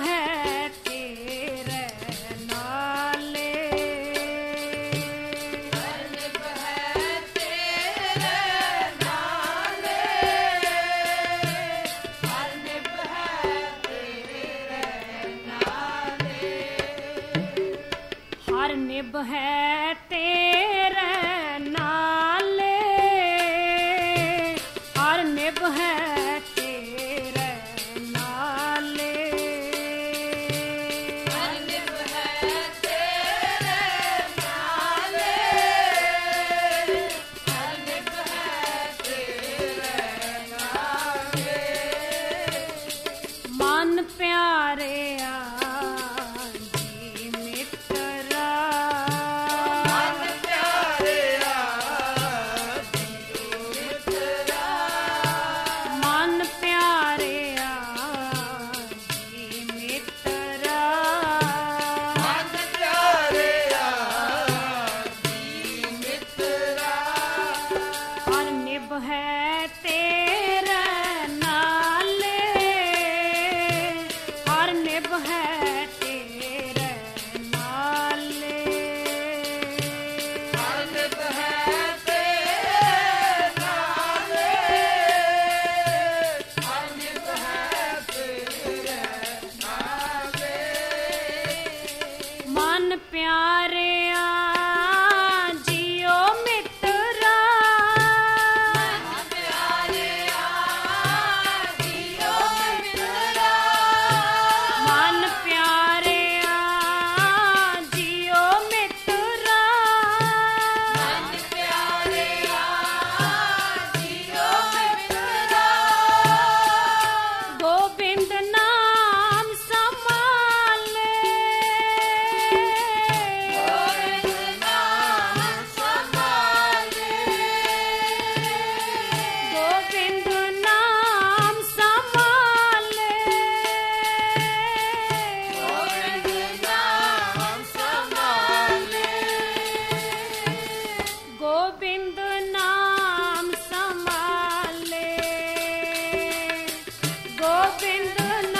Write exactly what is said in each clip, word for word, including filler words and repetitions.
ਹੈ ਤੇਰੇ ਨਾਲੇ ਹਰ ਨਿਭ ਹੈ ਤੇਰੇ ਨਾਲੇ ਹਰ ਨਿਭ ਹੈ ਤੇਰੇ ਨਾਲੇ ਹਰ ਨਿਭ ਹੈ ਤੇਰੇ ਨਾਲੇ ਹਰ ਨਿਭ ਹੈ ਤੇਰੇ ਨਾਲੇ ਹਰ ਨਿਭ ਹੈ ਤੇਰੇ ਨਾਲੇ ਹਰ ਨਿਭ ਹੈ ਤੇਰੇ ਨਾਲੇ ਮਨ ਪਿਆਰਿਆ ਜੀ ਮਿੱਤਰਾ ਮਨ ਪਿਆਰਿਆ ਜੀਓ ਮਿੱਤਰਾ ਮਨ ਪਿਆਰਿਆ ਜੀ ਮਿੱਤਰਾ ਮਨ ਪਿਆਰਿਆ ਜੀ ਮਿੱਤਰਾ ਹਰ ਨਿਭ ਹੈ ਤੇਰੇ ਨਾਲੇ ਹਰ ਨਿਭ ਹੈ ਤੇਰੇ ਨਾਲੇ ਹਰ ਨਿਭ ਹੈ ਤੇਰੇ ਨਾਲੇ ਹਰ ਨਿਭ ਹੈ ਤੇਰੇ ਨਾਲੇ ਮਨ ਪਿਆਰਿਆ ਜੀਓ ਮਿੱਤਰਾ ਮਨ ਪਿਆਰਿਆ ਜੀਓ ਮਿੱਤਰਾ ਮਨ ਪਿਆਰਿਆ ਜੀਓ ਮਿੱਤਰਾ ਮਨ ਪਿਆਰਿਆ ਜੀਓ ਮਿੱਤਰਾ ਗੋਬਿੰਦ ਨਾਮ ਸੰਭਾਲੇ ਗੋਬਿੰਦ ਨਾਮ ਸੰਭਾਲੇ ਗੋਬਿੰਦ ਨਾਮ ਸੰਭਾਲੇ ਗੋਬਿੰਦ ਨਾਮ ਸੰਭਾਲੇ ਗੋਬਿੰਦ ਨਾਮ ਸੰਭਾਲੇ ਗੋਬਿੰਦ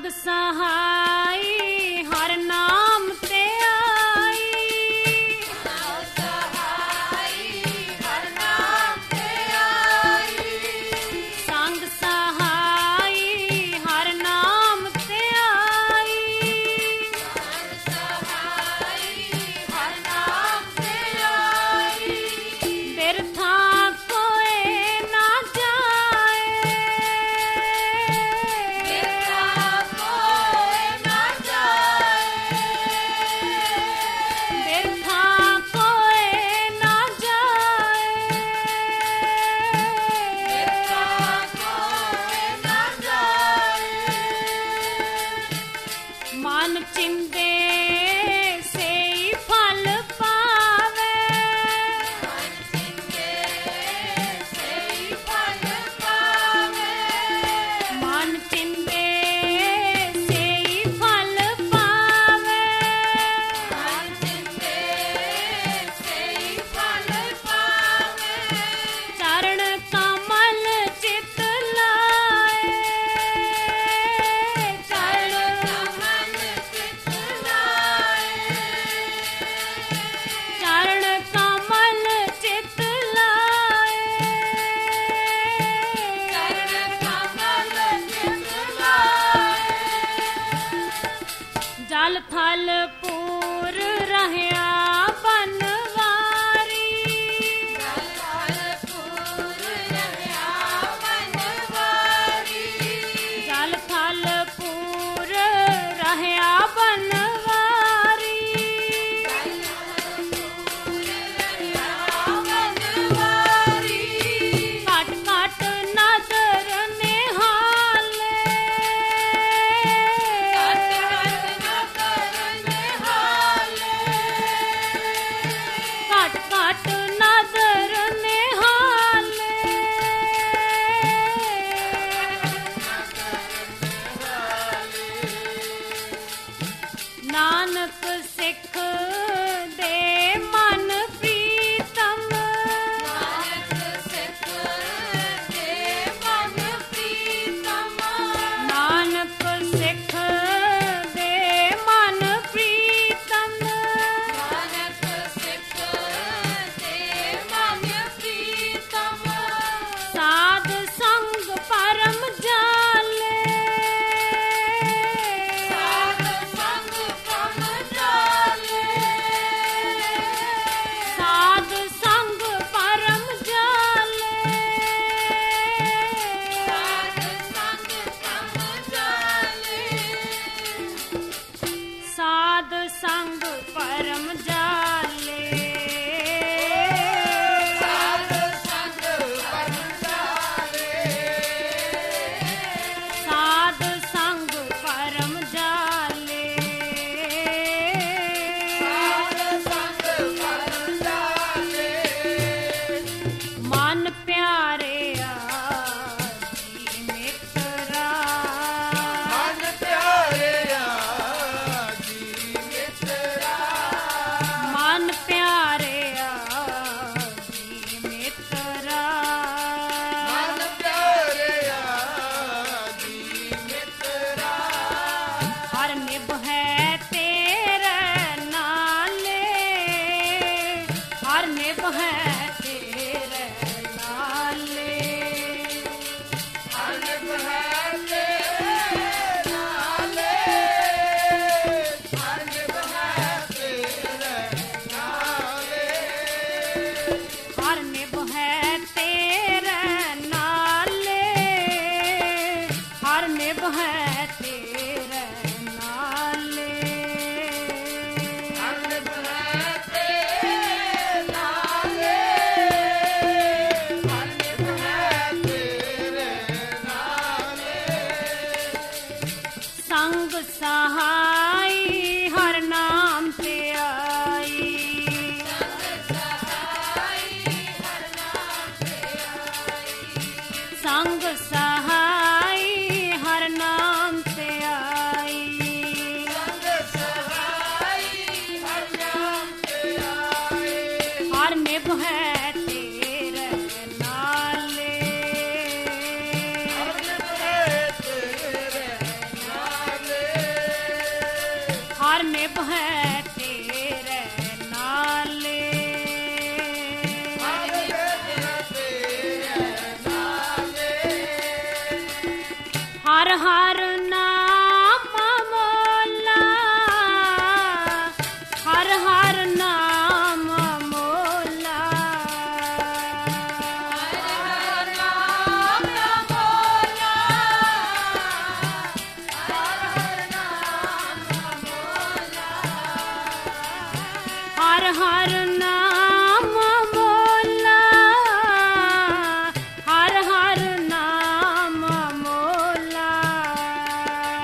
ਸੰਗ ਸਹਾਈ ਹਰ ਨਾਮ ਤੇ ਆਈ। ਸੰਗ ਸਹਾਈ ਹਰ ਨਾਮ ਤੇ ਆਈ। ਬਿਰਥਾ ਕੋਏ ਨਾ ਜਾਏ। ਬਿਰਥਾ ਕੋਏ ਨਾ ਜਾਏ। ਮਨ ਚਿੰਦੇ ਸਈ ਫਲ ਪਾਵੇ। ਮਨ ਚਿੰਦੇ ਸਈ ਫਲ ਪਾਵੇ। ਚਰਨ ਕਮਲ ਚਿਤ ਲਾਏ। ਚਰਨ ਚਰਨ ਕਮਲ ਚਿਤ ਲਾਏ। ਜਲ ਥਲ ਪੂਰ ਰਹਿਆ ਬਨਵਾਰੀ। ਜਲ ਥਲ ਪੂਰ ਰਹਿਆ ਬਨਵਾਰੀ। ਘਟ ਘਟ ਨਦਰ ਨਿਹਾਲੇ। ਘਟ ਘਟ ਨਦਰ ਨਿਹਾਲੇ। ਨਾਨਕ ਸਿੱਖ ਦੇ ਮਨ ਪ੍ਰੀਤਮ। ਨਾਨਕ ਸਿੱਖ ਦੇ ਮਨ ਪ੍ਰੀਤਮ। ਸਾਧ ਸੰਗ ਪਰਮ ਜਾਲੇ। ਸਾਧ ਸੰਗ ਪਰਮ ਜਾਲੇ। ਸਾਧ ਸੰਗ ਪਰਮ ਜਾਲੇ। ਸਾਧ ਸੰਗ ਪਰਮ ਜਾਲੇ। ਮਨ ਪਿਆਰਿਆ ਜੀ ਮਿੱਤਰਾ। ਮਨ ਪਿਆਰਿਆ ਜੀ ਮਿੱਤਰਾ। ਹਰ ਨਿਭ ਹੈ ਤੇਰੇ ਨਾਲੇ। ਹਰ ਨਿਭ ਹੈ ਤੇਰੇ ਨਾਲੇ। ਹਰ ਨਿਭ ਹੈ ਤੇਰੇ ਨਾਲੇ। ਹਰ ਨਿਭ ਹੈ ਤੇਰੇ ਨਾਲੇ। ਸੰਗ ਸਹਾਈ ਹਰ ਨਾਮ ਤੇ ਆਈ। ਸੰਗ ਸਹਾਈ ਹਰ ਨਾਮ ਤੇ ਆਈ। ਹਰ ਨਿਭ ਹੈ ਤੇਰੇ ਨਾਲੇ। ਸਾਹਿਬ ਹੈ ਤੇਰੇ ਨਾਲੇ ਹਰ ਹਰ ਨਾਮ ਮੋਲਾ ਹਰ ਹਰ ਨਾਮ ਮੋਲਾ ਹਰ ਹਰ ਨਾਮ ਮੋਲਾ ਹਰ ਹਰ ਨਾਮ ਮੋਲਾ ਹਰ ਹਰ ਨਾਮ ਮੋਲਾ ਹਰ ਹਰ ਨਾਮ ਮੋਲਾ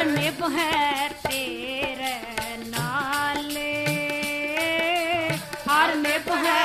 ਹਰ ਨਿਭ ਹੈ ਤੇਰੇ ਨਾਲੇ, ਹਰ ਨਿਭ ਹੈ